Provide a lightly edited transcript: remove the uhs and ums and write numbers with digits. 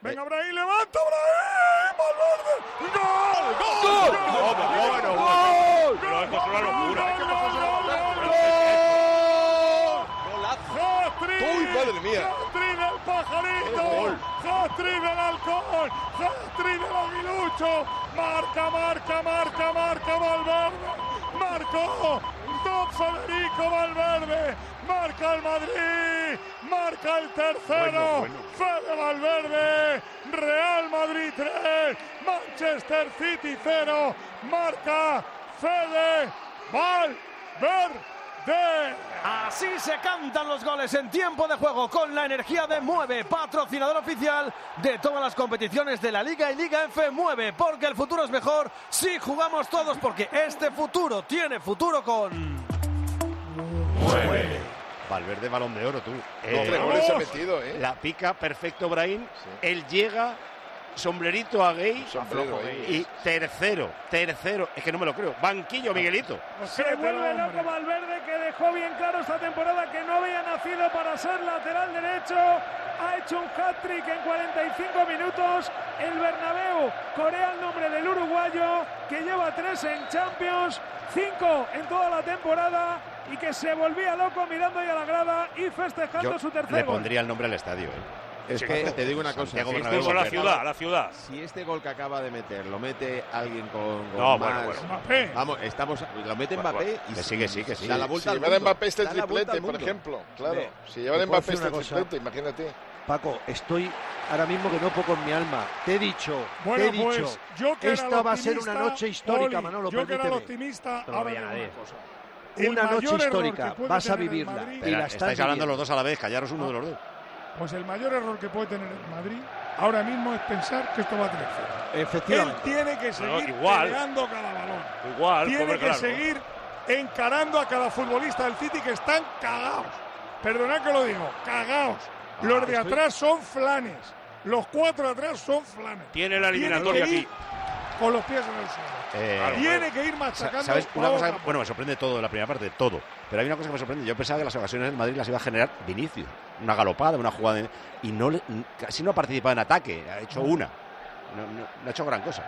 Venga, Brahim, levanta, Brahim, Valverde. ¡Gol! Pero esto es una locura. ¡Uy, madre mía! ¡Hat-trick del pajarito! ¡Hat-trick del halcón! ¡Hat-trick del aguilucho! ¡Marca Valverde! ¡Marcó! ¡Don Federico Valverde! ¡Marca el Madrid! ¡Marca el tercero! Fede Valverde. Real Madrid 3, Manchester City 0. Marca Fede Valverde. Así se cantan los goles en tiempo de juego con la energía de Mueve, patrocinador oficial de todas las competiciones de la Liga y Liga F. Mueve, porque el futuro es mejor si jugamos todos, porque este futuro tiene futuro con Mueve. Valverde, Balón de Oro, tú. 3 goles ha metido, La pica perfecto Brahim. Él llega, sombrerito a Gay y tercero. Es que no me lo creo. Banquillo, Miguelito. Se vuelve loco Valverde, que dejó bien claro esta temporada que no había nacido para ser lateral derecho. Ha hecho un hat-trick en 45 minutos. El Bernabéu corea el nombre del uruguayo, que lleva 3 en Champions, 5 en toda la temporada, y que se volvía loco mirando ahí a la grada y festejando su tercer le gol. pondría el nombre al estadio, Es que te digo una cosa. Incluso la ciudad. Si este gol que acaba de meter lo mete alguien con No, más... Mbappé. Vamos, lo mete Mbappé y que sí. da la vuelta Si al lleva de mundo. Mbappé este Da la vuelta triplete, al por mundo. ejemplo. Claro. Hombre, Si lleva de ¿te puedo Mbappé decir este una cosa? triplete, imagínate. Paco, estoy ahora mismo que no puedo con mi alma. Te he dicho, Bueno, pues yo que era esta el va a ser optimista, una noche histórica, Oli, Manolo, yo que era el permíteme. optimista, No lo ahora veía digo nadie. una cosa. Una El noche mayor error histórica, que puede vas a tener el vivirla. Madrid, Y la Espera, estás estáis hablando viviendo. los dos a la vez, callaros uno de los dos. Pues el mayor error que puede tener el Madrid ahora mismo es pensar que esto va a 3-0. Él Efectivamente. tiene que seguir igual. peleando cada balón. Igual, Tiene pobre, que claro. seguir encarando a cada futbolista del City, que están cagados. Perdonad que lo digo, cagados. Los de atrás son flanes. Los 4 de atrás son flanes. Tiene la eliminatoria Tiene que ir aquí. con los pies en el suelo. Tiene que ir machacando. ¿Sabes? Una poco cosa, a poco. bueno, me sorprende todo de la primera parte, todo. Pero hay una cosa que me sorprende. Yo pensaba que las ocasiones del Madrid las iba a generar Vinicius. Una galopada, una jugada. Y casi no ha participado en ataque. Ha hecho una. No ha hecho gran cosa.